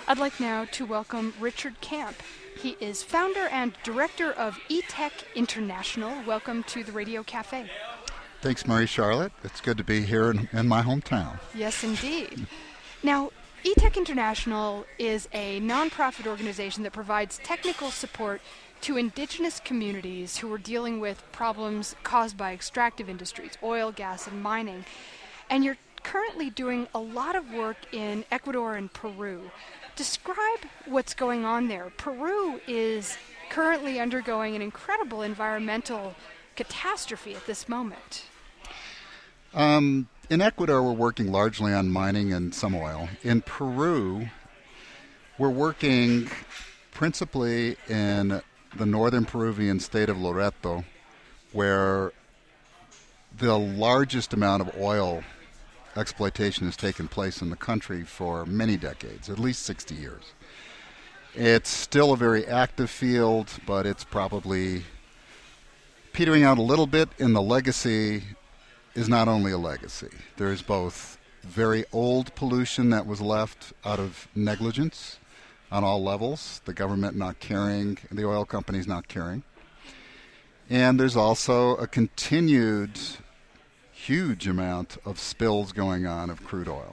I'd like now to welcome Richard Camp. He is founder and director of eTech International. Welcome to the Radio Cafe. Thanks, Marie-Charlotte. It's good to be here in my hometown. Yes, indeed. Now, eTech International is a nonprofit organization that provides technical support to indigenous communities who are dealing with problems caused by extractive industries, oil, gas, and mining. And you're currently doing a lot of work in Ecuador and Peru. Describe what's going on there. Peru is currently undergoing an incredible environmental catastrophe at this moment. In Ecuador, we're working largely on mining and some oil. In Peru, we're working principally in the northern Peruvian state of Loreto, where the largest amount of oil exploitation has taken place in the country for many decades, at least 60 years. It's still a very active field, but it's probably petering out a little bit, and the legacy is not only a legacy. There's both very old pollution that was left out of negligence on all levels, the government not caring, the oil companies not caring. And there's also a continued huge amount of spills going on of crude oil.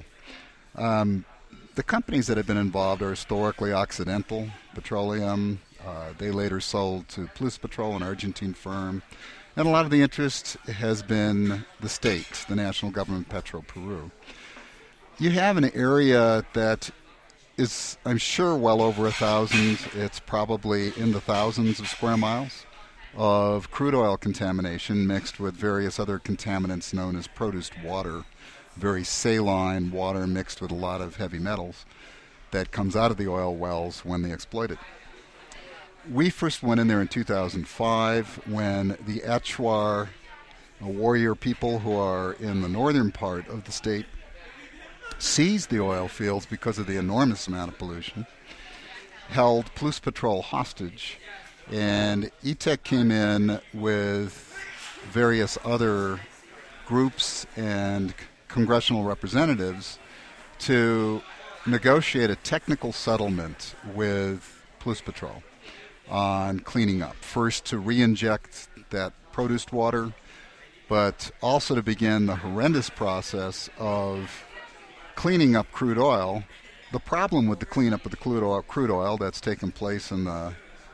The companies that have been involved are historically Occidental Petroleum. They later sold to Pluspetrol, an Argentine firm. And a lot of the interest has been the state, the national government, Petroperu. You have an area that is, I'm sure, well over 1,000. It's probably in the thousands of square miles of crude oil contamination mixed with various other contaminants known as produced water, very saline water mixed with a lot of heavy metals that comes out of the oil wells when they exploit it. We first went in there in 2005 when the Achuar warrior people who are in the northern part of the state seized the oil fields because of the enormous amount of pollution, held Pluspetrol hostage, and eTech came in with various other groups and congressional representatives to negotiate a technical settlement with Pluspetrol on cleaning up. First to re-inject that produced water, but also to begin the horrendous process of cleaning up crude oil. The problem with the cleanup of the crude oil that's taken place in the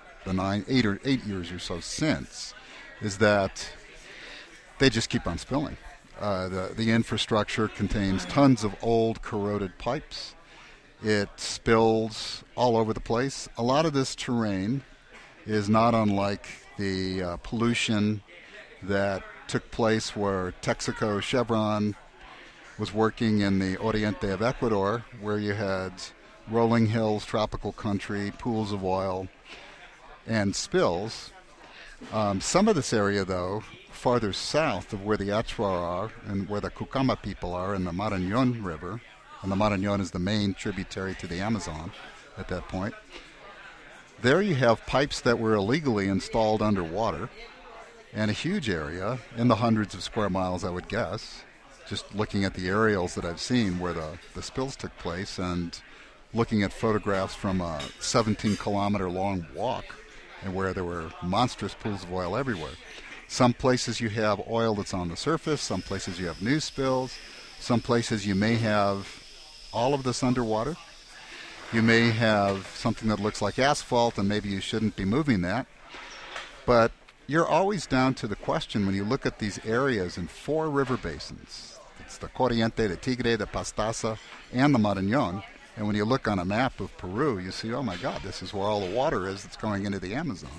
8 years or so since is that they just keep on spilling. The infrastructure contains tons of old corroded pipes. It spills all over the place. A lot of this terrain is not unlike the pollution that took place where Texaco Chevron was working in the Oriente of Ecuador, where you had rolling hills, tropical country, pools of oil, and spills. Some of this area, though, farther south of where the Achuar are and where the Cucama people are in the Marañón River, and the Marañón is the main tributary to the Amazon at that point, there you have pipes that were illegally installed underwater, and a huge area, in the hundreds of square miles, I would guess, just looking at the aerials that I've seen where the spills took place and looking at photographs from a 17-kilometer long walk and where there were monstrous pools of oil everywhere. Some places you have oil that's on the surface, some places you have new spills, some places you may have all of this underwater. You may have something that looks like asphalt, and maybe you shouldn't be moving that. But you're always down to the question when you look at these areas in 4 river basins. It's the Corriente, the Tigre, the Pastaza, and the Marañón. And when you look on a map of Peru, you see, oh my God, this is where all the water is that's going into the Amazon.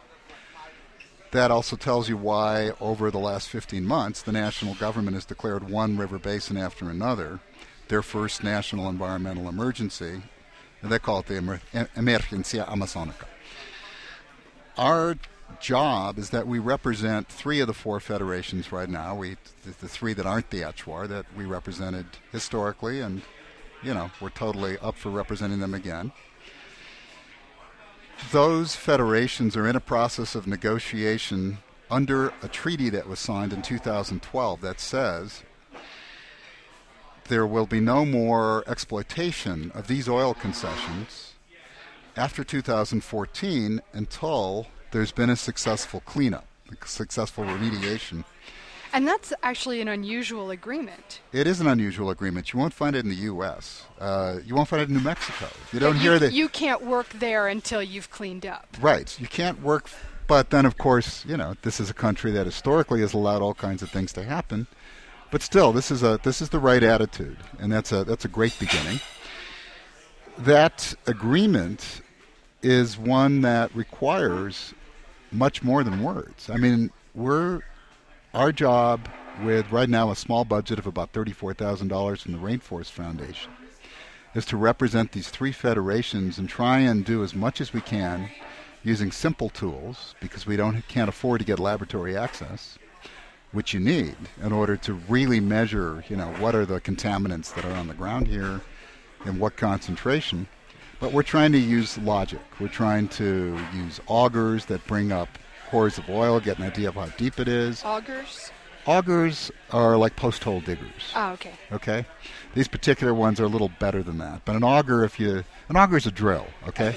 That also tells you why, over the last 15 months, the national government has declared one river basin after another their first national environmental emergency, and they call it the Emergencia Amazonica. Our job is that we represent 3 of the 4 federations right now. The 3 that aren't the Achuar that we represented historically, and we're totally up for representing them again. Those federations are in a process of negotiation under a treaty that was signed in 2012 that says there will be no more exploitation of these oil concessions after 2014 until there's been a successful cleanup, a successful remediation. And that's actually an unusual agreement. It is an unusual agreement. You won't find it in the U.S. You won't find it in New Mexico. You don't hear that. You can't work there until you've cleaned up. Right. You can't work. But then, of course, this is a country that historically has allowed all kinds of things to happen. But still, this is the right attitude, and that's a great beginning. That agreement is one that requires much more than words. I mean, our job with right now a small budget of about $34,000 from the Rainforest Foundation is to represent these three federations and try and do as much as we can using simple tools, because we can't afford to get laboratory access, which you need in order to really measure, what are the contaminants that are on the ground here and what concentration. But we're trying to use logic. We're trying to use augers that bring up cores of oil, get an idea of how deep it is. Augers? Augers are like post-hole diggers. Oh, okay. Okay? These particular ones are a little better than that. But an auger is a drill, okay?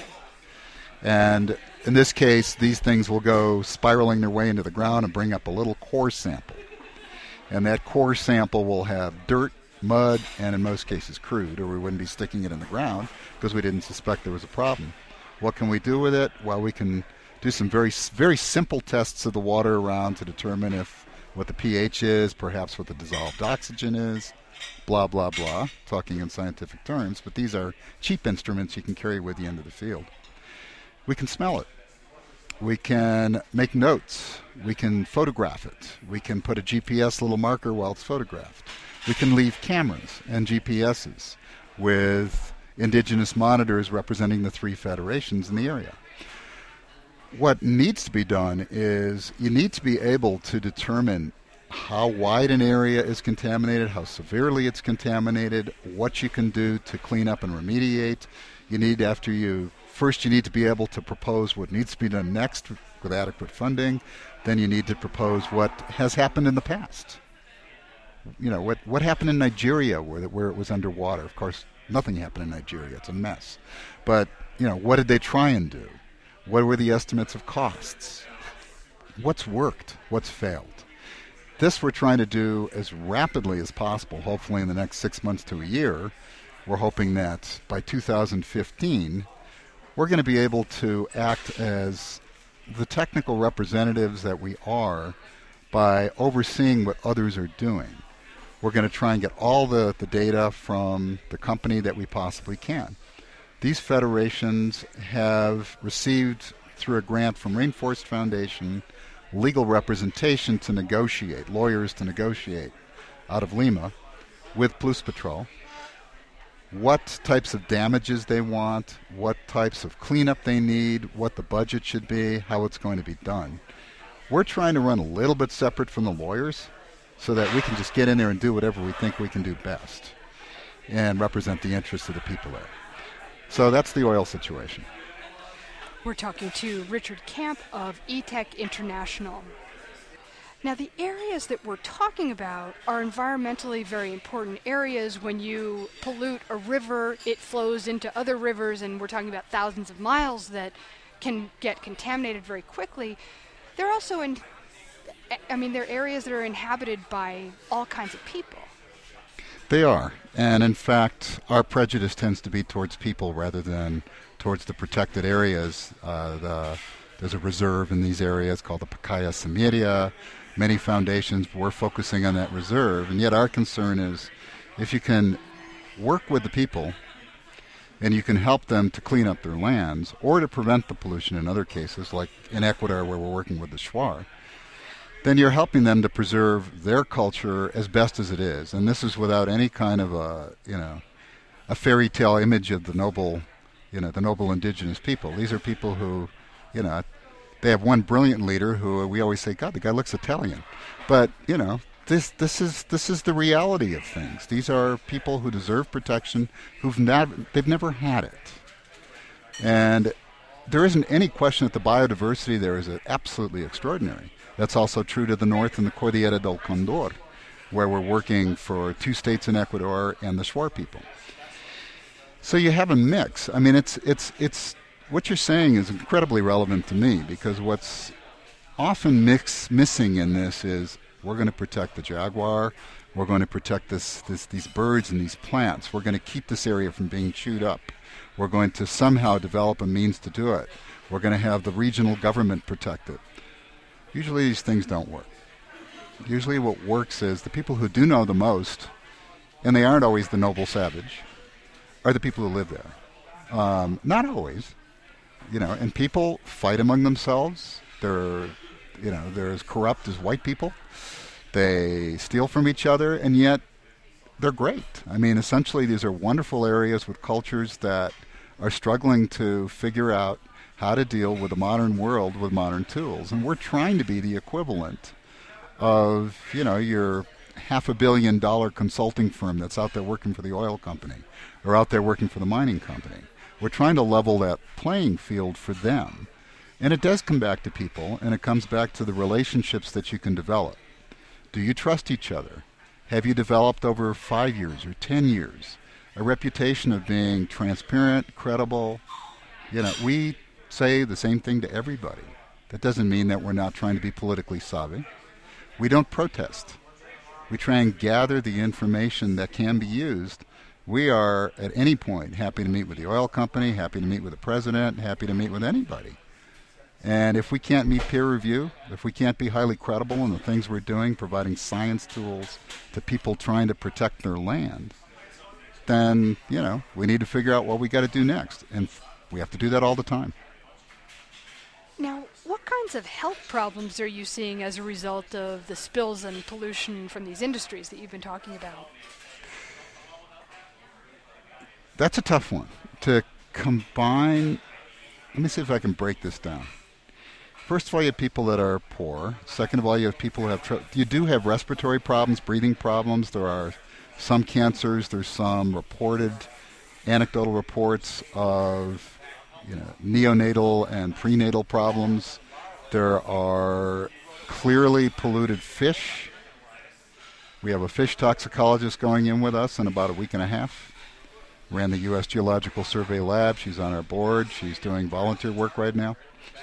And in this case, these things will go spiraling their way into the ground and bring up a little core sample. And that core sample will have dirt, mud, and in most cases crude, or we wouldn't be sticking it in the ground because we didn't suspect there was a problem. What can we do with it? Well, we can do some very, very simple tests of the water around to determine what the pH is, perhaps what the dissolved oxygen is, blah, blah, blah, talking in scientific terms. But these are cheap instruments you can carry with you into the field. We can smell it. We can make notes. We can photograph it. We can put a GPS little marker while it's photographed. We can leave cameras and GPSs with indigenous monitors representing the three federations in the area. What needs to be done is you need to be able to determine how wide an area is contaminated, how severely it's contaminated, what you can do to clean up and remediate. You need to be able to propose what needs to be done next with adequate funding. Then you need to propose what has happened in the past. What happened in Nigeria where it was underwater. Of course, nothing happened in Nigeria. It's a mess. But, what did they try and do? What were the estimates of costs? What's worked? What's failed? This we're trying to do as rapidly as possible, hopefully in the next 6 months to a year. We're hoping that by 2015, we're going to be able to act as the technical representatives that we are by overseeing what others are doing. We're going to try and get all the data from the company that we possibly can. These federations have received, through a grant from Rainforest Foundation, legal representation to negotiate, lawyers to negotiate out of Lima with Pluspetrol what types of damages they want, what types of cleanup they need, what the budget should be, how it's going to be done. We're trying to run a little bit separate from the lawyers so that we can just get in there and do whatever we think we can do best and represent the interests of the people there. So that's the oil situation. We're talking to Richard Camp of E-Tech International. Now, the areas that we're talking about are environmentally very important areas. When you pollute a river, it flows into other rivers, and we're talking about thousands of miles that can get contaminated very quickly. They're also they're areas that are inhabited by all kinds of people. They are. And in fact, our prejudice tends to be towards people rather than towards the protected areas. There's a reserve in these areas called the Pacaya Samiria. Many foundations were focusing on that reserve, and yet our concern is if you can work with the people and you can help them to clean up their lands or to prevent the pollution in other cases, like in Ecuador where we're working with the Shuar, then you're helping them to preserve their culture as best as it is. And this is without any kind of a fairy tale image of the noble indigenous people. These are people who, they have one brilliant leader who we always say, God, the guy looks Italian. But, this is the reality of things. These are people who deserve protection, they've never had it. And there isn't any question that the biodiversity there is absolutely extraordinary. That's also true to the north in the Cordillera del Condor. where we're working for 2 states in Ecuador and the Shuar people. So you have a mix. I mean, it's what you're saying is incredibly relevant to me, because what's often missing in this is we're going to protect the jaguar, we're going to protect these birds and these plants, we're going to keep this area from being chewed up, we're going to somehow develop a means to do it, we're going to have the regional government protect it. Usually these things don't work. Usually what works is the people who do know the most, and they aren't always the noble savage, are the people who live there. Not always, and people fight among themselves. They're as corrupt as white people. They steal from each other, and yet they're great. I mean, essentially, these are wonderful areas with cultures that are struggling to figure out how to deal with the modern world with modern tools. And we're trying to be the equivalent of, your $500 million consulting firm that's out there working for the oil company or out there working for the mining company. We're trying to level that playing field for them. And it does come back to people, and it comes back to the relationships that you can develop. Do you trust each other? Have you developed over 5 years or 10 years a reputation of being transparent, credible? We say the same thing to everybody. That doesn't mean that we're not trying to be politically savvy. We don't protest. We try and gather the information that can be used. We are, at any point, happy to meet with the oil company, happy to meet with the president, happy to meet with anybody. And if we can't meet peer review, if we can't be highly credible in the things we're doing, providing science tools to people trying to protect their land, then, we need to figure out what we got to do next. And we have to do that all the time. Now, what kinds of health problems are you seeing as a result of the spills and pollution from these industries that you've been talking about? That's a tough one to combine. Let me see if I can break this down. First of all, you have people that are poor. Second of all, you have people who have you do have respiratory problems, breathing problems. There are some cancers. There's some reported anecdotal reports of neonatal and prenatal problems. There are clearly polluted fish. We have a fish toxicologist going in with us in about a week and a half. Ran the U.S. Geological Survey Lab. She's on our board. She's doing volunteer work right now.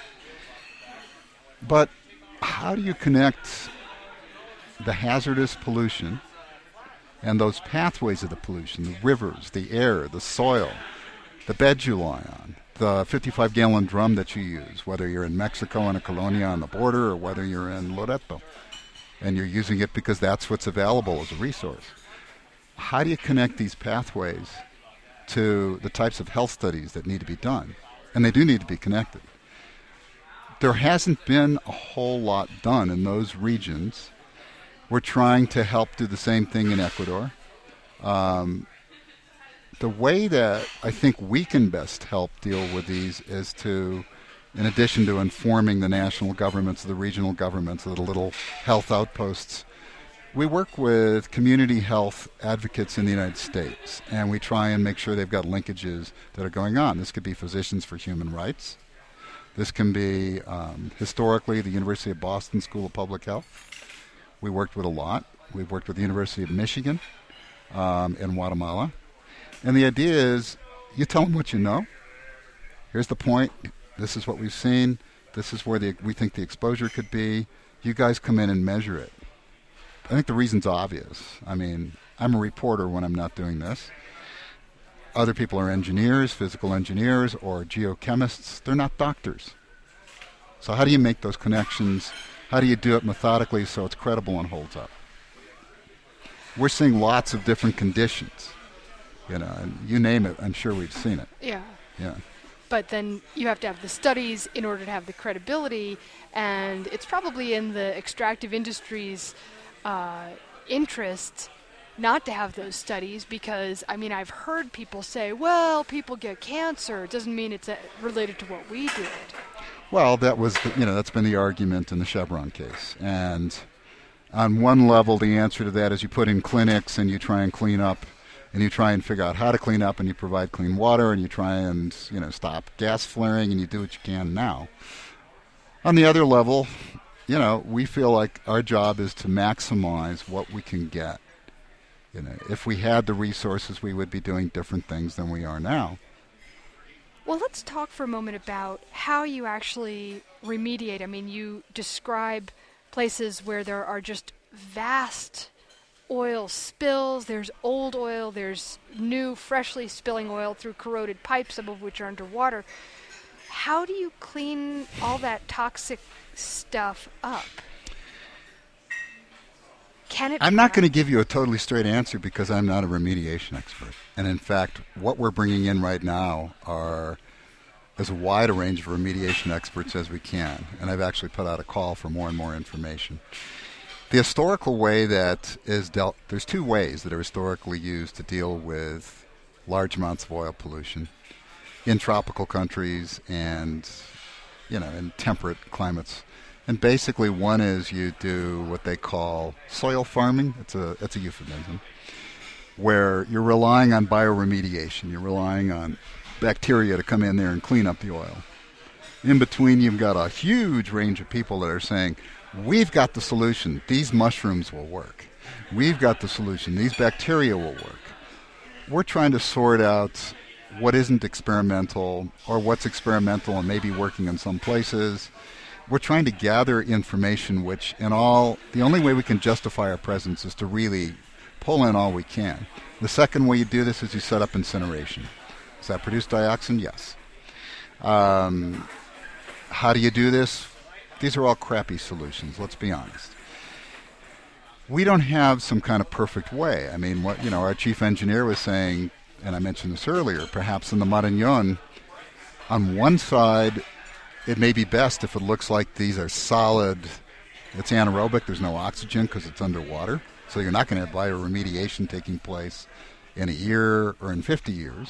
But how do you connect the hazardous pollution and those pathways of the pollution, the rivers, the air, the soil, the bed you lie on, the 55-gallon drum that you use, whether you're in Mexico in a colonia on the border or whether you're in Loreto, and you're using it because that's what's available as a resource? How do you connect these pathways to the types of health studies that need to be done? And they do need to be connected. There hasn't been a whole lot done in those regions. We're trying to help do the same thing in Ecuador. The way that I think we can best help deal with these is to, in addition to informing the national governments, the regional governments, the little health outposts, we work with community health advocates in the United States, and we try and make sure they've got linkages that are going on. This could be Physicians for Human Rights. This can be, historically, the University of Boston School of Public Health. We worked with a lot. We've worked with the University of Michigan in Guatemala. And the idea is, you tell them what you know. Here's the point. This is what we've seen. This is where we think the exposure could be. You guys come in and measure it. I think the reason's obvious. I mean, I'm a reporter when I'm not doing this. Other people are engineers, physical engineers, or geochemists. They're not doctors. So how do you make those connections? How do you do it methodically so it's credible and holds up? We're seeing lots of different conditions. And you name it, I'm sure we've seen it. Yeah. Yeah. But then you have to have the studies in order to have the credibility, and it's probably in the extractive industry's interest not to have those studies because, I've heard people say, well, people get cancer. It doesn't mean it's related to what we did. Well, that was, that's been the argument in the Chevron case. And on one level, the answer to that is you put in clinics and you try and clean up and you try and figure out how to clean up and you provide clean water and you try and, stop gas flaring and you do what you can now. On the other level, we feel like our job is to maximize what we can get. If we had the resources, we would be doing different things than we are now. Well, let's talk for a moment about how you actually remediate. I mean, you describe places where there are just vast oil spills. There's old oil, there's new, freshly spilling oil through corroded pipes, some of which are underwater. How do you clean all that toxic stuff up? I'm not going to give you a totally straight answer because I'm not a remediation expert. And in fact, what we're bringing in right now are as wide a range of remediation experts as we can. And I've actually put out a call for more and more information. The historical way that is dealt, there's two ways that are historically used to deal with large amounts of oil pollution in tropical countries and, in temperate climates. And basically, one is you do what they call soil farming. It's a euphemism, where you're relying on bioremediation. You're relying on bacteria to come in there and clean up the oil. In between, you've got a huge range of people that are saying, we've got the solution. These mushrooms will work. We've got the solution. These bacteria will work. We're trying to sort out what isn't experimental or what's experimental and maybe working in some places. We're trying to gather information which, the only way we can justify our presence is to really pull in all we can. The second way you do this is you set up incineration. Does that produce dioxin? Yes. How do you do this? These are all crappy solutions, let's be honest. We don't have some kind of perfect way. I mean, our chief engineer was saying, and I mentioned this earlier, perhaps in the Marañón, on one side, it may be best if it looks like these are solid. It's anaerobic. There's no oxygen because it's underwater. So you're not going to have bioremediation taking place in a year or in 50 years.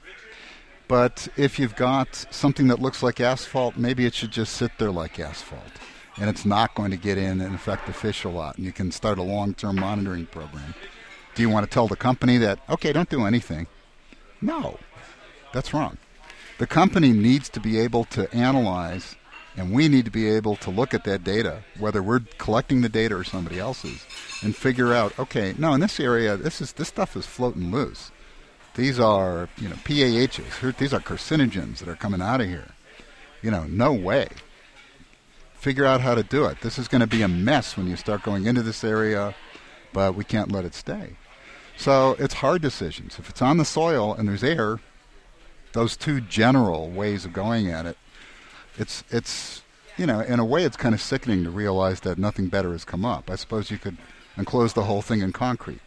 But if you've got something that looks like asphalt, maybe it should just sit there like asphalt. And it's not going to get in and affect the fish a lot. And you can start a long-term monitoring program. Do you want to tell the company that, okay, don't do anything? No, that's wrong. The company needs to be able to analyze, and we need to be able to look at that data, whether we're collecting the data or somebody else's, and figure out, okay, no, in this area, this stuff is floating loose. These are, PAHs. These are carcinogens that are coming out of here. No way. Figure out how to do it. This is going to be a mess when you start going into this area, but we can't let it stay. So it's hard decisions. If it's on the soil and there's air, those two general ways of going at it, it's in a way it's kind of sickening to realize that nothing better has come up. I suppose you could enclose the whole thing in concrete.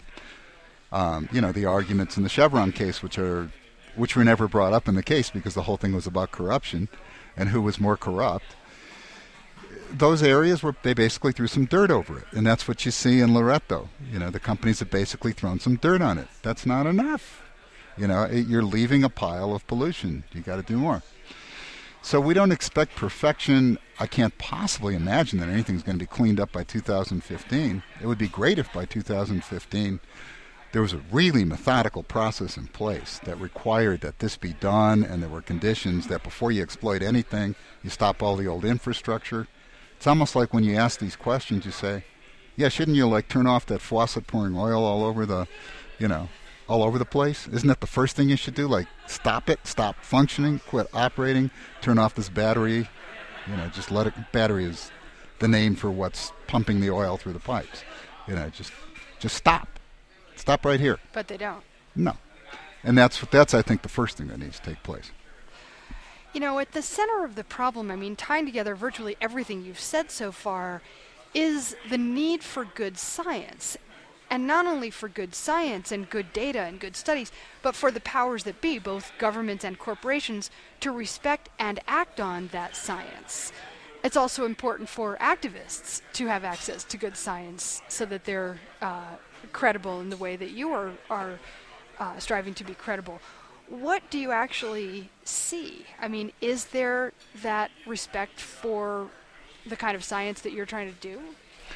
The arguments in the Chevron case, which were never brought up in the case because the whole thing was about corruption and who was more corrupt. Those areas where they basically threw some dirt over it, and that's what you see in Loreto. The companies have basically thrown some dirt on it. That's not enough. You're leaving a pile of pollution. You got to do more. So we don't expect perfection. I can't possibly imagine that anything's going to be cleaned up by 2015. It would be great if by 2015 there was a really methodical process in place that required that this be done, and there were conditions that before you exploit anything, you stop all the old infrastructure. It's almost like when you ask these questions, you say, yeah, shouldn't you turn off that faucet pouring oil all over the place? Isn't that the first thing you should do? Stop it, stop functioning, quit operating, turn off this battery. Just let it. Battery is the name for what's pumping the oil through the pipes. Just stop. Stop right here. But they don't. No. And that's I think the first thing that needs to take place. At the center of the problem, tying together virtually everything you've said so far, is the need for good science. And not only for good science and good data and good studies, but for the powers that be, both governments and corporations, to respect and act on that science. It's also important for activists to have access to good science so that they're credible in the way that you are striving to be credible. What do you actually see? Is there that respect for the kind of science that you're trying to do?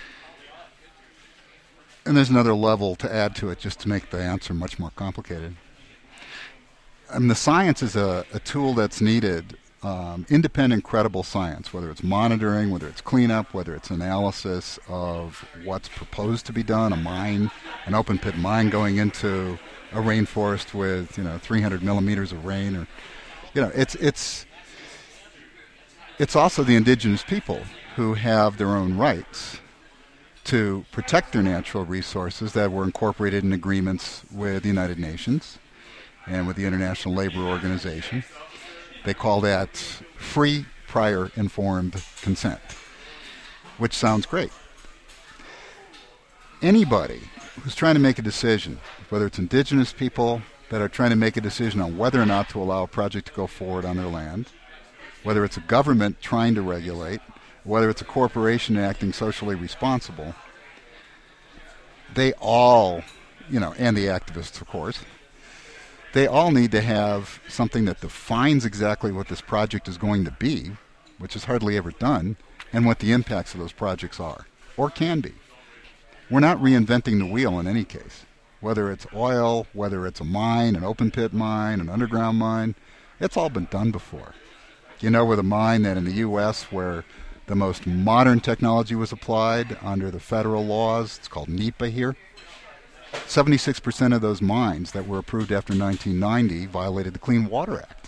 And there's another level to add to it just to make the answer much more complicated. The science is a tool that's needed independent, credible science, whether it's monitoring, whether it's cleanup, whether it's analysis of what's proposed to be done, a mine, an open pit mine going into a rainforest with 300 millimeters of rain, or it's also the indigenous people who have their own rights to protect their natural resources that were incorporated in agreements with the United Nations and with the International Labor Organization. They call that free, prior, informed consent, which sounds great. Anybody who's trying to make a decision, whether it's indigenous people that are trying to make a decision on whether or not to allow a project to go forward on their land, whether it's a government trying to regulate, whether it's a corporation acting socially responsible, they all, and the activists, of course, they all need to have something that defines exactly what this project is going to be, which is hardly ever done, and what the impacts of those projects are, or can be. We're not reinventing the wheel in any case. Whether it's oil, whether it's a mine, an open pit mine, an underground mine, it's all been done before. With a mine that in the U.S. where the most modern technology was applied under the federal laws, it's called NEPA here, 76% of those mines that were approved after 1990 violated the Clean Water Act.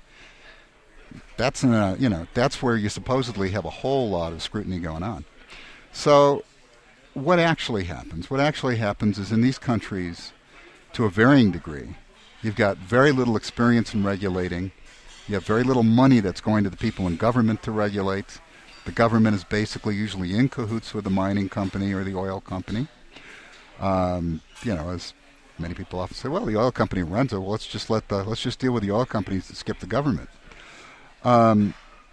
That's where you supposedly have a whole lot of scrutiny going on. So what actually happens? What actually happens is in these countries, to a varying degree, you've got very little experience in regulating. You have very little money that's going to the people in government to regulate. The government is basically usually in cahoots with the mining company or the oil company. As many people often say, well, the oil company runs it. Well, let's just deal with the oil companies and skip the government. The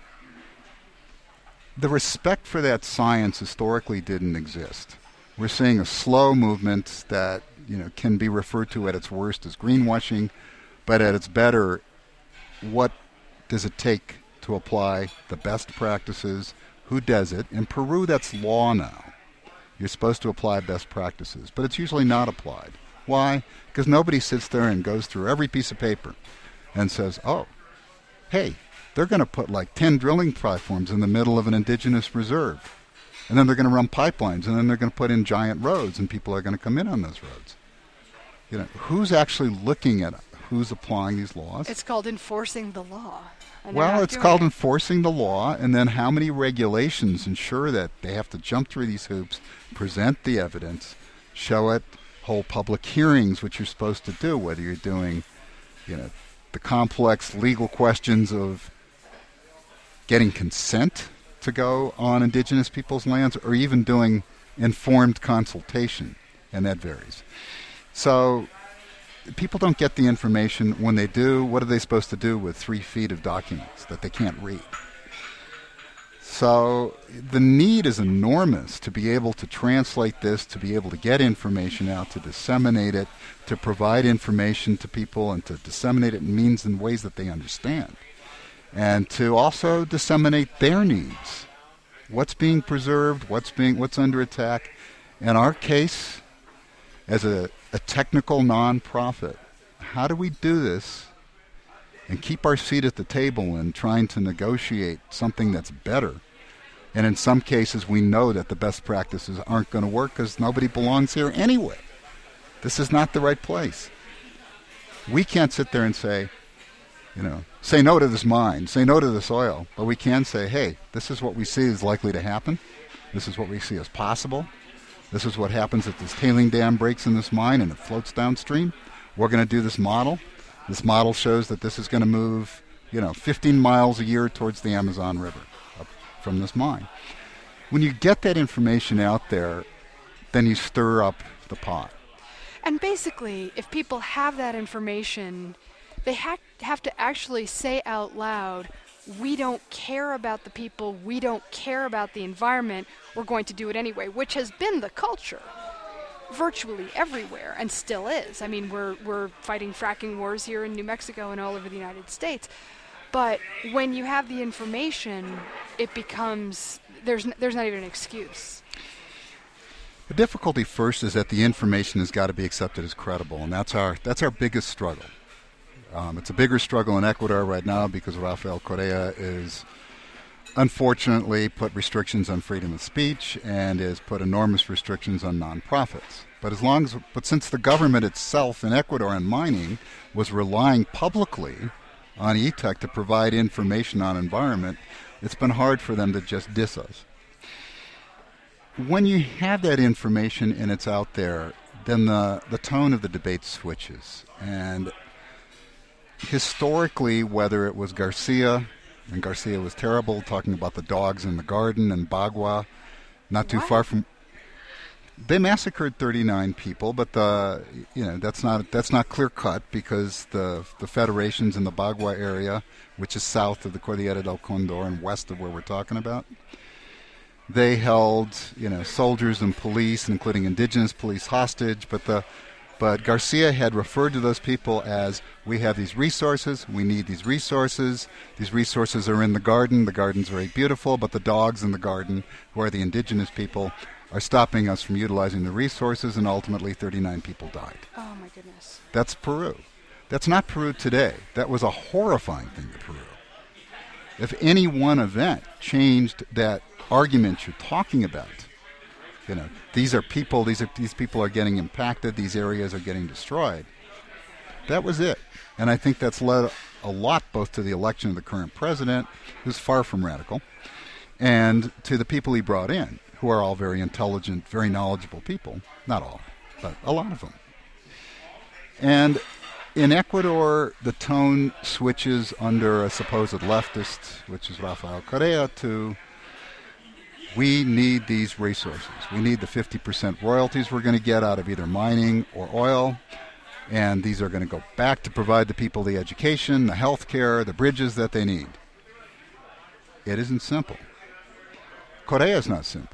respect for that science historically didn't exist. We're seeing a slow movement that can be referred to at its worst as greenwashing, but at its better, what does it take to apply the best practices? Who does it? In Peru, that's law now. You're supposed to apply best practices, but it's usually not applied. Why? Because nobody sits there and goes through every piece of paper and says, oh, hey, they're going to put like 10 drilling platforms in the middle of an indigenous reserve, and then they're going to run pipelines, and then they're going to put in giant roads, and people are going to come in on those roads. Who's actually looking at who's applying these laws? It's called enforcing the law. Well, it's called enforcing the law, and then how many regulations ensure that they have to jump through these hoops, present the evidence, show it, hold public hearings, which you're supposed to do, whether you're doing, the complex legal questions of getting consent to go on indigenous people's lands, or even doing informed consultation, and that varies. So people don't get the information. When they do, what are they supposed to do with 3 feet of documents that they can't read? So the need is enormous to be able to translate this, to be able to get information out, to disseminate it, to provide information to people, and to disseminate it in means and ways that they understand. And to also disseminate their needs. What's being preserved, what's under attack. In our case, as a technical nonprofit, how do we do this and keep our seat at the table in trying to negotiate something that's better? And in some cases, we know that the best practices aren't going to work because nobody belongs here anyway. This is not the right place. We can't sit there and say, say no to this mine, say no to this oil, but we can say, hey, this is what we see is likely to happen. This is what we see as possible. This is what happens if this tailing dam breaks in this mine and it floats downstream. We're going to do this model. This model shows that this is going to move, 15 miles a year towards the Amazon River up from this mine. When you get that information out there, then you stir up the pot. And basically, if people have that information, they have to actually say out loud, we don't care about the people, we don't care about the environment, we're going to do it anyway, which has been the culture virtually everywhere and still is. I mean, we're fighting fracking wars here in New Mexico and all over the United States. But when you have the information, it becomes, there's not even an excuse. The difficulty first is that the information has got to be accepted as credible, and that's our biggest struggle. It's a bigger struggle in Ecuador right now because Rafael Correa is unfortunately put restrictions on freedom of speech and has put enormous restrictions on nonprofits. But since the government itself in Ecuador and mining was relying publicly on ETEC to provide information on environment, it's been hard for them to just diss us. When you have that information and it's out there, then the tone of the debate switches. And historically, whether it was Garcia, and Garcia was terrible, talking about the dogs in the garden, and Bagua, not too far from... They massacred 39 people, but that's not clear cut because the federations in the Bagua area, which is south of the Cordillera del Condor and west of where we're talking about, they held soldiers and police, including indigenous police, hostage. But Garcia had referred to those people as, we have these resources, we need these resources. These resources are in the garden. The garden's very beautiful, but the dogs in the garden, who are the indigenous people, are stopping us from utilizing the resources, and ultimately 39 people died. Oh, my goodness. That's Peru. That's not Peru today. That was a horrifying thing to Peru. If any one event changed that argument you're talking about, these people are getting impacted, these areas are getting destroyed, that was it. And I think that's led a lot both to the election of the current president, who's far from radical, and to the people he brought in, who are all very intelligent, very knowledgeable people. Not all, but a lot of them. And in Ecuador, the tone switches under a supposed leftist, which is Rafael Correa, to we need these resources. We need the 50% royalties we're going to get out of either mining or oil, and these are going to go back to provide the people the education, the health care, the bridges that they need. It isn't simple. Correa is not simple.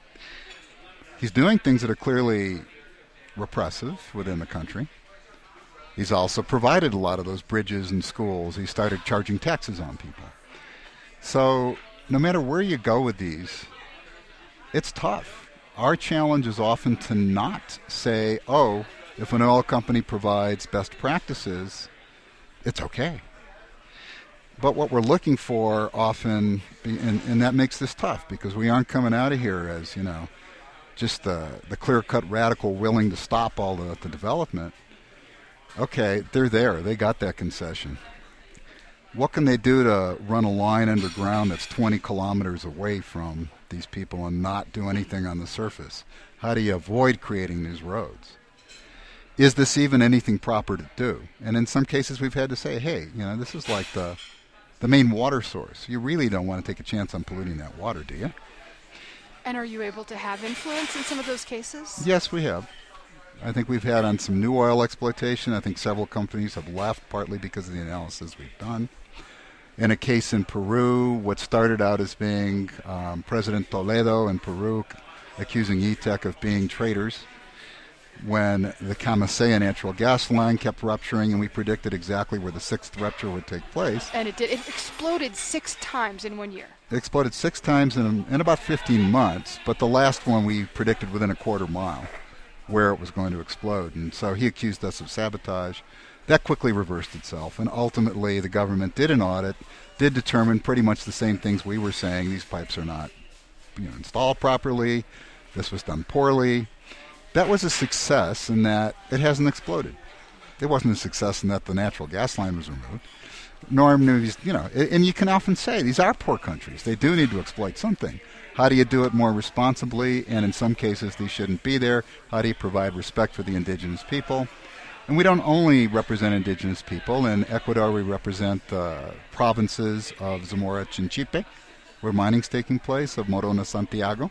He's doing things that are clearly repressive within the country. He's also provided a lot of those bridges and schools. He started charging taxes on people. So no matter where you go with these, it's tough. Our challenge is often to not say, oh, if an oil company provides best practices, it's okay. But what we're looking for often, and that makes this tough, because we aren't coming out of here as, just the clear-cut radical willing to stop all the development. Okay, they're there. They got that concession. What can they do to run a line underground that's 20 kilometers away from these people and not do anything on the surface? How do you avoid creating these roads? Is this even anything proper to do? And in some cases we've had to say, hey, this is like the main water source. You really don't want to take a chance on polluting that water, do you? And are you able to have influence in some of those cases? Yes, we have. I think we've had on some new oil exploitation. I think several companies have left, partly because of the analysis we've done. In a case in Peru, what started out as being President Toledo in Peru accusing ETEC of being traitors, when the Camisea natural gas line kept rupturing, and we predicted exactly where the sixth rupture would take place. And it did. It exploded 6 times in 1 year. It exploded 6 times in about 15 months, but the last one we predicted within a quarter mile where it was going to explode. And so he accused us of sabotage. That quickly reversed itself, and ultimately the government did an audit, did determine pretty much the same things we were saying. These pipes are not installed properly. This was done poorly. That was a success in that it hasn't exploded. It wasn't a success in that the natural gas line was removed. Nor, and you can often say these are poor countries. They do need to exploit something. How do you do it more responsibly? And in some cases, these shouldn't be there. How do you provide respect for the indigenous people? And we don't only represent indigenous people. In Ecuador, we represent the provinces of Zamora Chinchipe, where mining's taking place, of Morona Santiago.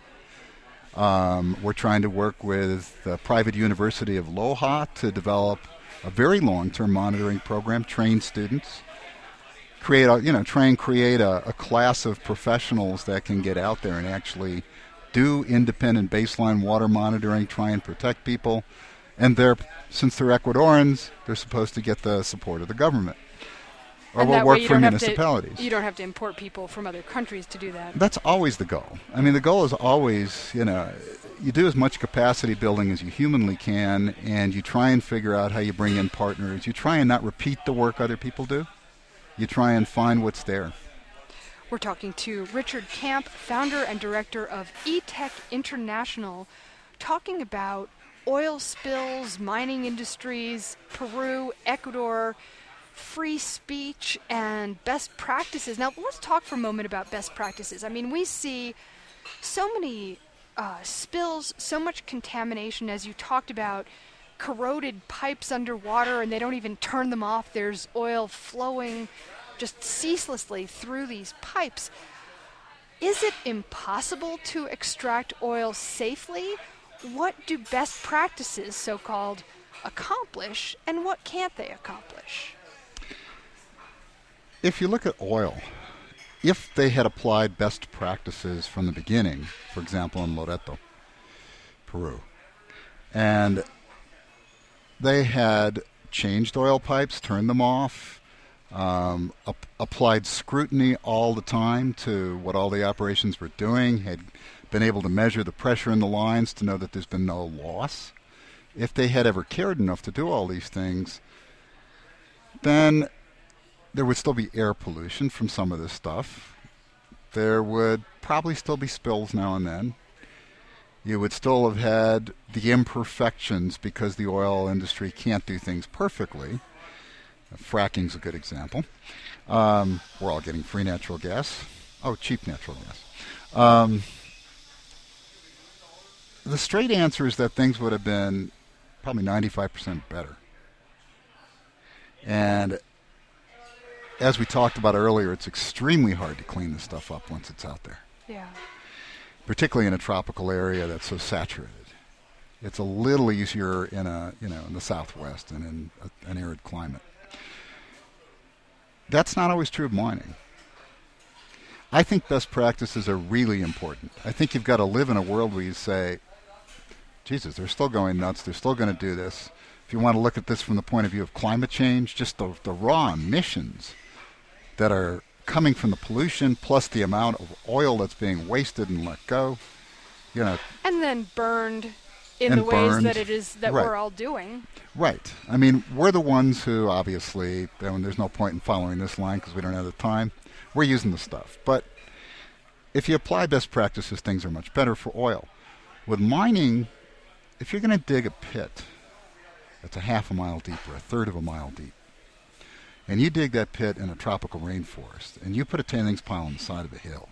We're trying to work with the private University of Loja to develop a very long-term monitoring program, train students, create a class of professionals that can get out there and actually do independent baseline water monitoring, try and protect people. And since they're Ecuadorians, they're supposed to get the support of the government. Or we'll work for municipalities. You don't have to import people from other countries to do that. That's always the goal. I mean, the goal is always, you do as much capacity building as you humanly can, and you try and figure out how you bring in partners. You try and not repeat the work other people do. You try and find what's there. We're talking to Richard Camp, founder and director of E-Tech International, talking about oil spills, mining industries, Peru, Ecuador, free speech, and best practices. Now, let's talk for a moment about best practices. I mean, we see so many spills, so much contamination, as you talked about, corroded pipes underwater, and they don't even turn them off. There's oil flowing just ceaselessly through these pipes. Is it impossible to extract oil safely? What do best practices, so-called, accomplish, and what can't they accomplish? If you look at oil, if they had applied best practices from the beginning, for example in Loreto, Peru, and they had changed oil pipes, turned them off, applied scrutiny all the time to what all the operations were doing, had been able to measure the pressure in the lines to know that there's been no loss. If they had ever cared enough to do all these things, then there would still be air pollution from some of this stuff. There would probably still be spills now and then. You would still have had the imperfections because the oil industry can't do things perfectly. Fracking's a good example. We're all getting free natural gas. Oh, cheap natural gas. The straight answer is that things would have been probably 95% better. And as we talked about earlier, it's extremely hard to clean this stuff up once it's out there. Yeah. Particularly in a tropical area that's so saturated. It's a little easier in in the Southwest and in an arid climate. That's not always true of mining. I think best practices are really important. I think you've got to live in a world where you say, Jesus, they're still going nuts. They're still going to do this. If you want to look at this from the point of view of climate change, just the raw emissions that are coming from the pollution, plus the amount of oil that's being wasted and let go, and then burned in the ways that it is that right. We're all doing. Right. I mean, we're the ones who obviously, and there's no point in following this line because we don't have the time, we're using the stuff. But if you apply best practices, things are much better for oil. With mining, if you're going to dig a pit that's a half a mile deep or a third of a mile deep, and you dig that pit in a tropical rainforest, and you put a tailings pile on the side of a hill,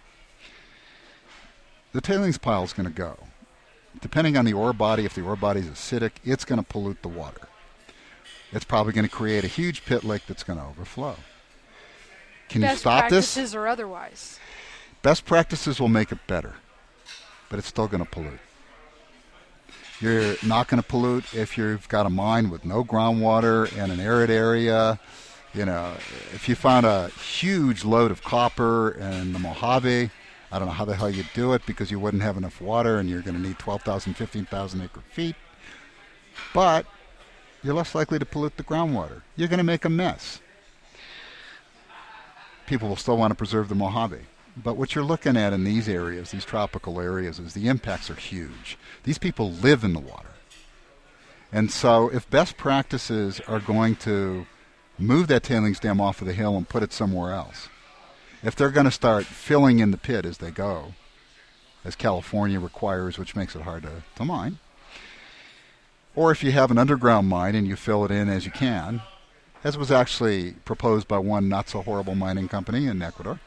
the tailings pile is going to go. Depending on the ore body, if the ore body is acidic, it's going to pollute the water. It's probably going to create a huge pit lake that's going to overflow. Can you stop this? Best practices or otherwise? Best practices will make it better, but it's still going to pollute. You're not going to pollute if you've got a mine with no groundwater in an arid area. If you found a huge load of copper in the Mojave, I don't know how the hell you'd do it because you wouldn't have enough water and you're going to need 12,000, 15,000 acre feet. But you're less likely to pollute the groundwater. You're going to make a mess. People will still want to preserve the Mojave. But what you're looking at in these areas, these tropical areas, is the impacts are huge. These people live in the water. And so if best practices are going to move that tailings dam off of the hill and put it somewhere else, if they're going to start filling in the pit as they go, as California requires, which makes it hard to mine, or if you have an underground mine and you fill it in as you can, as was actually proposed by one not-so-horrible mining company in Ecuador,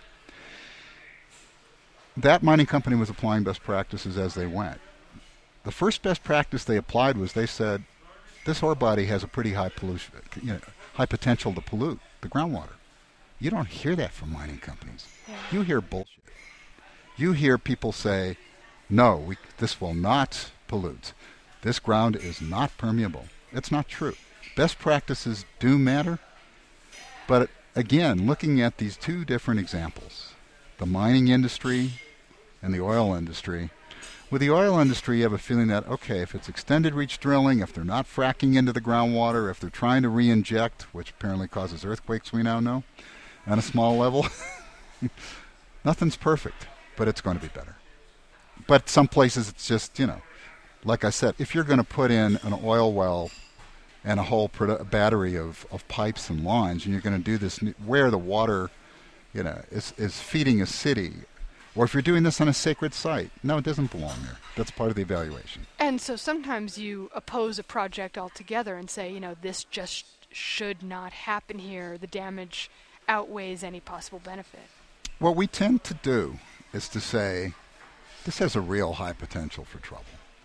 that mining company was applying best practices as they went. The first best practice they applied was they said, this ore body has a pretty high pollution, high potential to pollute the groundwater. You don't hear that from mining companies. Yeah. You hear bullshit. You hear people say, no, this will not pollute. This ground is not permeable. It's not true. Best practices do matter. But again, looking at these two different examples, the mining industry and the oil industry, with the oil industry, you have a feeling that, okay, if it's extended reach drilling, if they're not fracking into the groundwater, if they're trying to re-inject, which apparently causes earthquakes, we now know, on a small level, nothing's perfect, but it's going to be better. But some places it's just, like I said, if you're going to put in an oil well and a whole battery of pipes and lines, and you're going to do this where the water, is feeding a city, or if you're doing this on a sacred site, no, it doesn't belong there. That's part of the evaluation. And so sometimes you oppose a project altogether and say, this just should not happen here. The damage outweighs any possible benefit. What we tend to do is to say, this has a real high potential for trouble.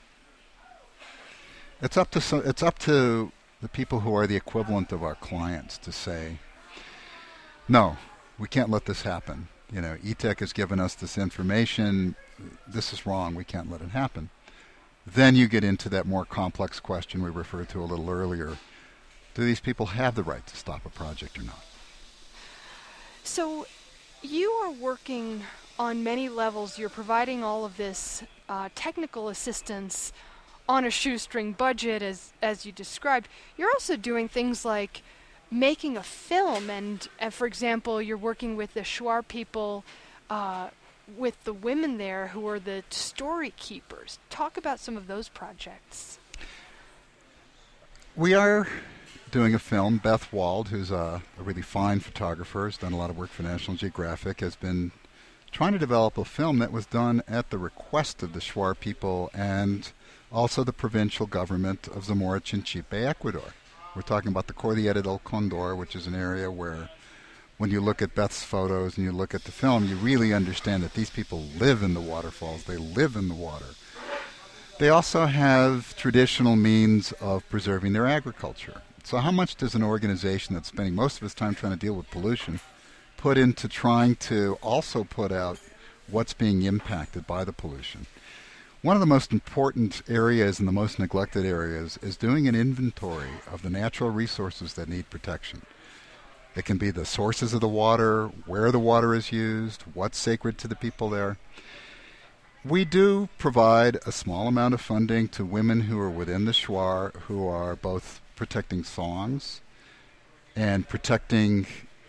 It's up to the people who are the equivalent of our clients to say, no, we can't let this happen. ETEC has given us this information. This is wrong. We can't let it happen. Then you get into that more complex question we referred to a little earlier. Do these people have the right to stop a project or not? So you are working on many levels. You're providing all of this technical assistance on a shoestring budget, as you described. You're also doing things like making a film, and for example, you're working with the Shuar people, with the women there who are the story keepers. Talk about some of those projects. We are doing a film. Beth Wald, who's a really fine photographer, has done a lot of work for National Geographic, has been trying to develop a film that was done at the request of the Shuar people and also the provincial government of Zamora Chinchipe, Ecuador. We're talking about the Cordillera del Condor, which is an area where when you look at Beth's photos and you look at the film, you really understand that these people live in the waterfalls. They live in the water. They also have traditional means of preserving their agriculture. So how much does an organization that's spending most of its time trying to deal with pollution put into trying to also put out what's being impacted by the pollution? One of the most important areas and the most neglected areas is doing an inventory of the natural resources that need protection. It can be the sources of the water, where the water is used, what's sacred to the people there. We do provide a small amount of funding to women who are within the Shuar who are both protecting songs and protecting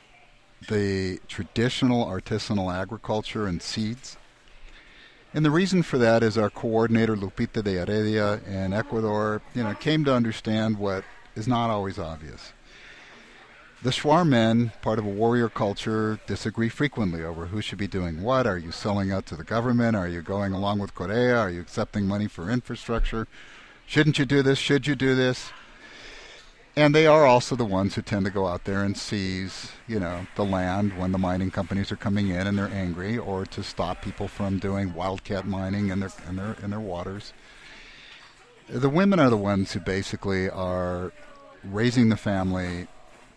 the traditional artisanal agriculture and seeds. And the reason for that is our coordinator, Lupita de Heredia in Ecuador, came to understand what is not always obvious. The Shuar men, part of a warrior culture, disagree frequently over who should be doing what. Are you selling out to the government? Are you going along with Korea? Are you accepting money for infrastructure? Shouldn't you do this? Should you do this? And they are also the ones who tend to go out there and seize, the land when the mining companies are coming in and they're angry, or to stop people from doing wildcat mining in their waters. The women are the ones who basically are raising the family.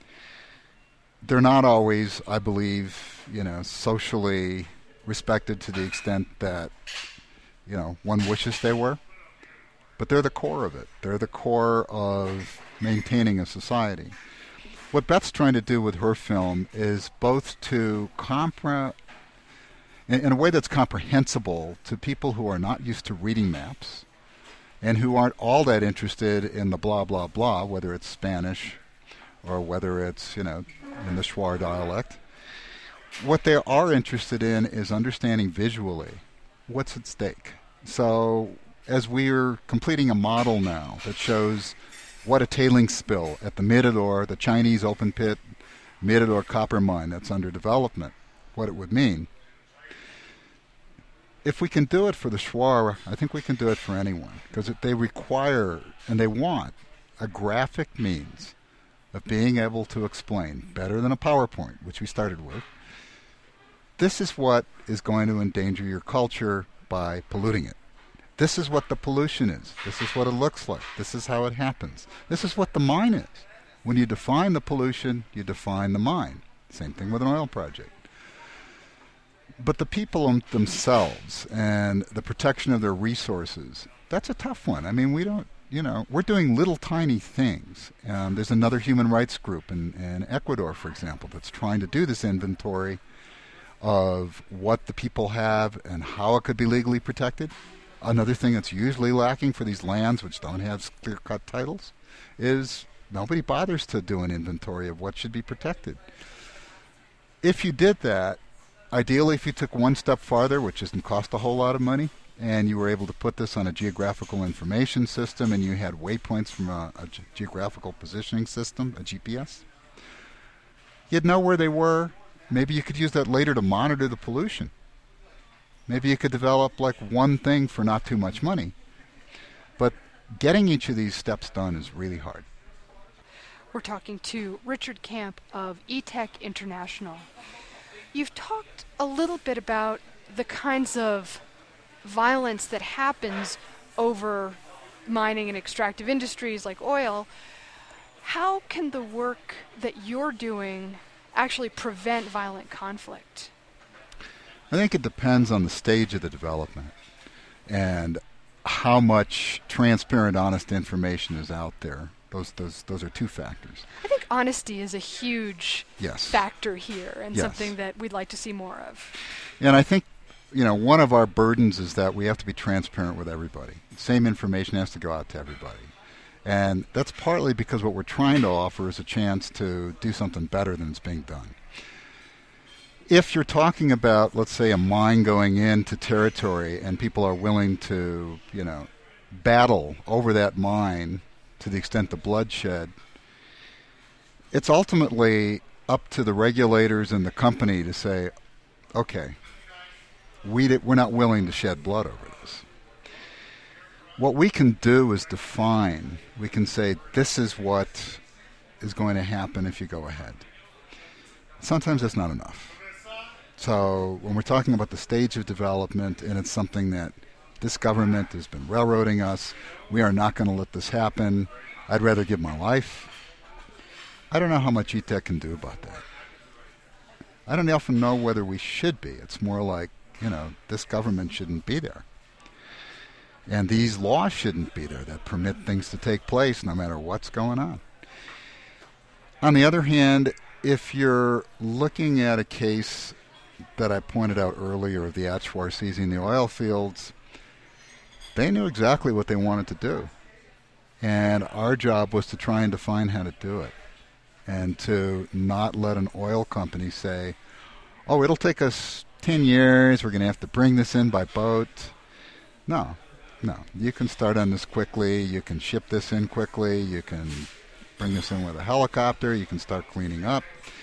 They're not always, I believe, socially respected to the extent that, one wishes they were. But they're the core of it. They're the core of maintaining a society. What Beth's trying to do with her film is both to in a way that's comprehensible to people who are not used to reading maps and who aren't all that interested in the blah, blah, blah, whether it's Spanish or whether it's, in the Shuar dialect. What they are interested in is understanding visually what's at stake. So as we're completing a model now that shows what a tailing spill at the Mirador, the Chinese open pit Mirador copper mine that's under development, what it would mean. If we can do it for the Shuar, I think we can do it for anyone, because they require and they want a graphic means of being able to explain, better than a PowerPoint, which we started with, this is what is going to endanger your culture by polluting it. This is what the pollution is. This is what it looks like. This is how it happens. This is what the mine is. When you define the pollution, you define the mine. Same thing with an oil project. But the people themselves and the protection of their resources, that's a tough one. I mean, we don't, we're doing little tiny things. There's another human rights group in Ecuador, for example, that's trying to do this inventory of what the people have and how it could be legally protected. Another thing that's usually lacking for these lands which don't have clear-cut titles is nobody bothers to do an inventory of what should be protected. If you did that, ideally if you took one step farther, which doesn't cost a whole lot of money, and you were able to put this on a geographical information system, and you had waypoints from a geographical positioning system, a GPS. You'd know where they were. Maybe you could use that later to monitor the pollution. Maybe you could develop like one thing for not too much money. But getting each of these steps done is really hard. We're talking to Richard Camp of E-Tech International. You've talked a little bit about the kinds of violence that happens over mining and extractive industries like oil. How can the work that you're doing actually prevent violent conflict? I think it depends on the stage of the development and how much transparent, honest information is out there. Those are two factors. I think honesty is a huge factor here, and something that we'd like to see more of. And I think, one of our burdens is that we have to be transparent with everybody. Same information has to go out to everybody. And that's partly because what we're trying to offer is a chance to do something better than it's being done. If you're talking about, let's say, a mine going into territory and people are willing to, battle over that mine to the extent of bloodshed, it's ultimately up to the regulators and the company to say, okay, we're not willing to shed blood over this. What we can do is define. We can say, this is what is going to happen if you go ahead. Sometimes that's not enough. So when we're talking about the stage of development, and it's something that this government has been railroading us, we are not going to let this happen. I'd rather give my life. I don't know how much E-Tech can do about that. I don't often know whether we should be. It's more like, this government shouldn't be there. And these laws shouldn't be there that permit things to take place no matter what's going on. On the other hand, if you're looking at a case that I pointed out earlier of the Atchwar seizing the oil fields, they knew exactly what they wanted to do. And our job was to try and define how to do it. And to not let an oil company say, oh, it'll take us 10 years, we're going to have to bring this in by boat. No. You can start on this quickly, you can ship this in quickly, you can bring this in with a helicopter, you can start cleaning up.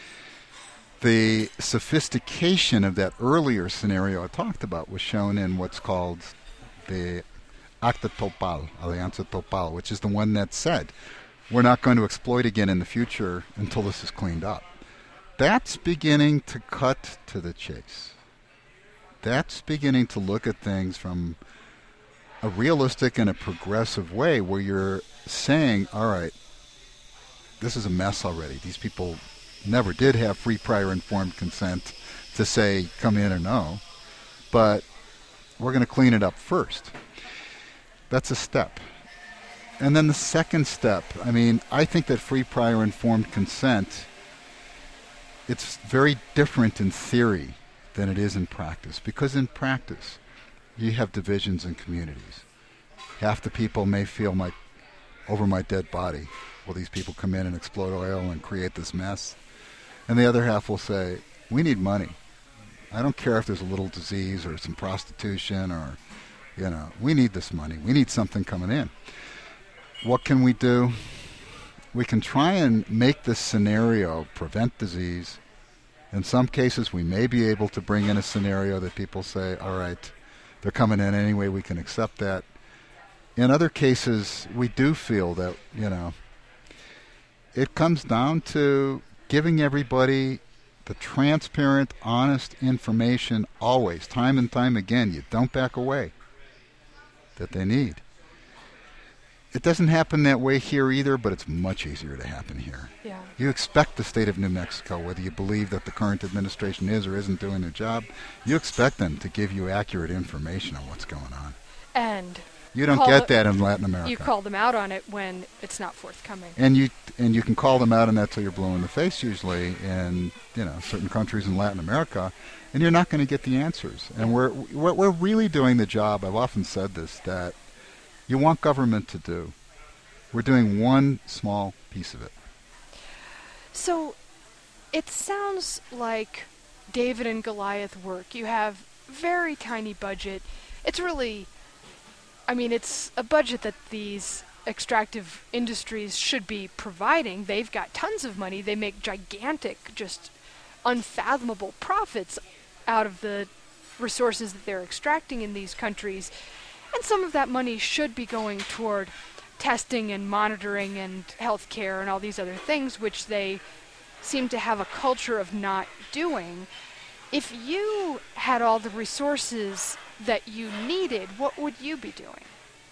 The sophistication of that earlier scenario I talked about was shown in what's called the Acta Topal, Alianza Topal, which is the one that said, we're not going to exploit again in the future until this is cleaned up. That's beginning to cut to the chase. That's beginning to look at things from a realistic and a progressive way where you're saying, all right, this is a mess already. These people never did have free, prior, informed consent to say come in or no, but we're going to clean it up first. That's a step. And then the second step, I think that free, prior, informed consent, it's very different in theory than it is in practice, because in practice you have divisions in communities. Half the people may feel over my dead body will these people come in and exploit oil and create this mess. And the other half will say, we need money. I don't care if there's a little disease or some prostitution or, we need this money. We need something coming in. What can we do? We can try and make this scenario prevent disease. In some cases, we may be able to bring in a scenario that people say, all right, they're coming in anyway, we can accept that. In other cases, we do feel that, it comes down to giving everybody the transparent, honest information always, time and time again, you don't back away, that they need. It doesn't happen that way here either, but it's much easier to happen here. Yeah. You expect the state of New Mexico, whether you believe that the current administration is or isn't doing their job, you expect them to give you accurate information on what's going on. And you don't get that in Latin America. You call them out on it when it's not forthcoming. And you can call them out on that till you're blue in the face usually in certain countries in Latin America, and you're not going to get the answers. And we're really doing the job. I've often said this, that you want government to do. We're doing one small piece of it. So it sounds like David and Goliath work. You have very tiny budget. it's really, I mean, it's a budget that these extractive industries should be providing. They've got tons of money. They make gigantic, just unfathomable profits out of the resources that they're extracting in these countries. And some of that money should be going toward testing and monitoring and healthcare and all these other things, which they seem to have a culture of not doing. If you had all the resources that you needed, what would you be doing?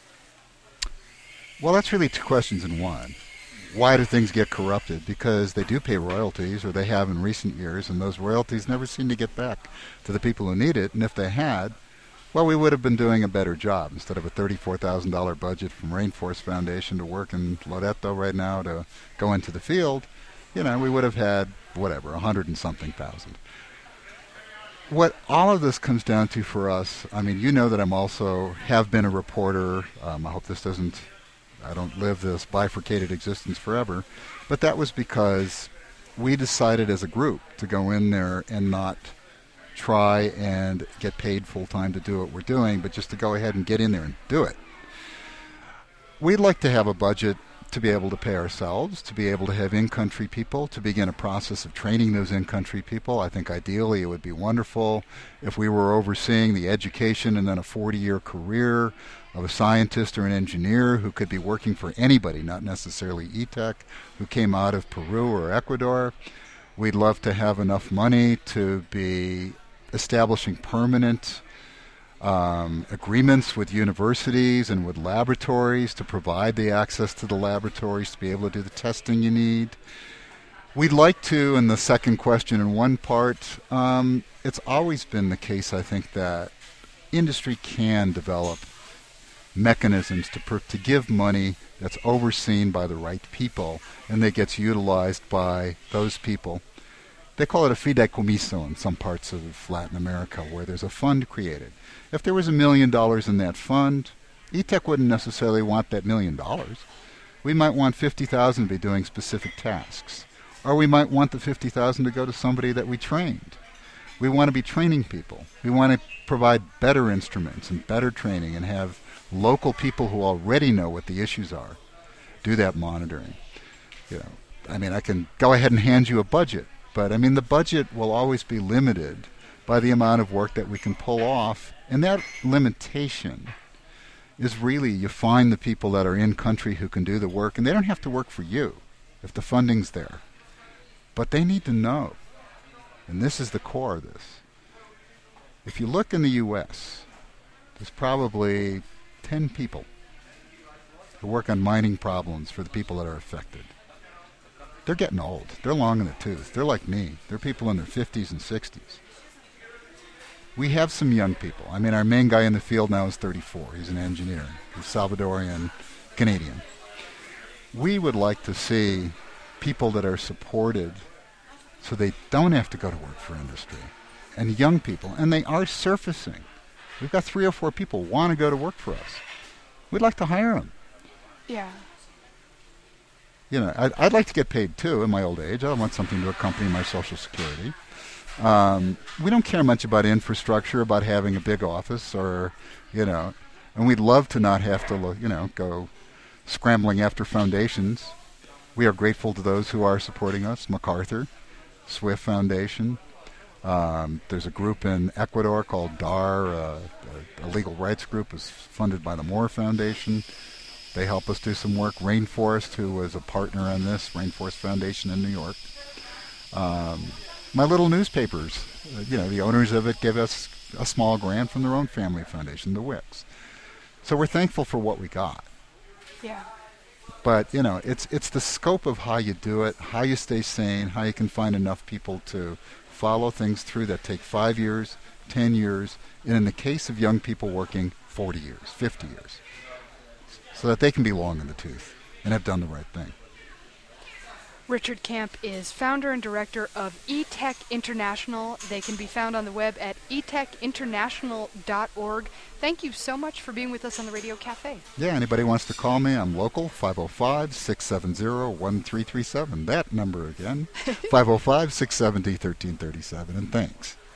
Well, that's really two questions in one. Why do things get corrupted? Because they do pay royalties, or they have in recent years, and those royalties never seem to get back to the people who need it. And if they had, well, we would have been doing a better job. Instead of a $34,000 budget from Rainforest Foundation to work in Loreto right now to go into the field, we would have had, 100 and something thousand. What all of this comes down to for us, I mean, that I'm also have been a reporter. I hope I don't live this bifurcated existence forever. But that was because we decided as a group to go in there and not try and get paid full-time to do what we're doing, but just to go ahead and get in there and do it. We'd like to have a budget to be able to pay ourselves, to be able to have in-country people, to begin a process of training those in-country people. I think ideally it would be wonderful if we were overseeing the education and then a 40-year career of a scientist or an engineer who could be working for anybody, not necessarily ETEC, who came out of Peru or Ecuador. We'd love to have enough money to be establishing permanent agreements with universities and with laboratories to provide the access to the laboratories to be able to do the testing you need. We'd like to, and the second question in one part, it's always been the case, I think, that industry can develop mechanisms to give money that's overseen by the right people and that gets utilized by those people. They call it a fideicomiso in some parts of Latin America, where there's a fund created. If there was $1 million in that fund, ETEC wouldn't necessarily want that $1 million. We might want 50,000 to be doing specific tasks. Or we might want the 50,000 to go to somebody that we trained. We want to be training people. We want to provide better instruments and better training and have local people who already know what the issues are do that monitoring. I can go ahead and hand you a budget, but the budget will always be limited by the amount of work that we can pull off. And that limitation is really, you find the people that are in country who can do the work, and they don't have to work for you if the funding's there. But they need to know, and this is the core of this. If you look in the U.S., there's probably 10 people who work on mining problems for the people that are affected. They're getting old. They're long in the tooth. They're like me. They're people in their 50s and 60s. We have some young people. Our main guy in the field now is 34. He's an engineer. He's Salvadorian, Canadian. We would like to see people that are supported so they don't have to go to work for industry. And young people. And they are surfacing. We've got 3 or 4 people want to go to work for us. We'd like to hire them. Yeah. I'd like to get paid too in my old age. I want something to accompany my Social Security. We don't care much about infrastructure, about having a big office, and we'd love to not have to, go scrambling after foundations. We are grateful to those who are supporting us, MacArthur, Swift Foundation. There's a group in Ecuador called DAR, a legal rights group, is funded by the Moore Foundation. They help us do some work. Rainforest, who was a partner on this, Rainforest Foundation in New York. My little newspapers, the owners of it give us a small grant from their own family foundation, the Wicks. So we're thankful for what we got. Yeah. But, it's the scope of how you do it, how you stay sane, how you can find enough people to follow things through that take 5 years, 10 years, and in the case of young people working, 40 years, 50 years, so that they can be long in the tooth and have done the right thing. Richard Camp is founder and director of ETEC International. They can be found on the web at etecinternational.org. Thank you so much for being with us on the Radio Cafe. Yeah, anybody wants to call me, I'm local, 505-670-1337. That number again, 505-670-1337, and thanks.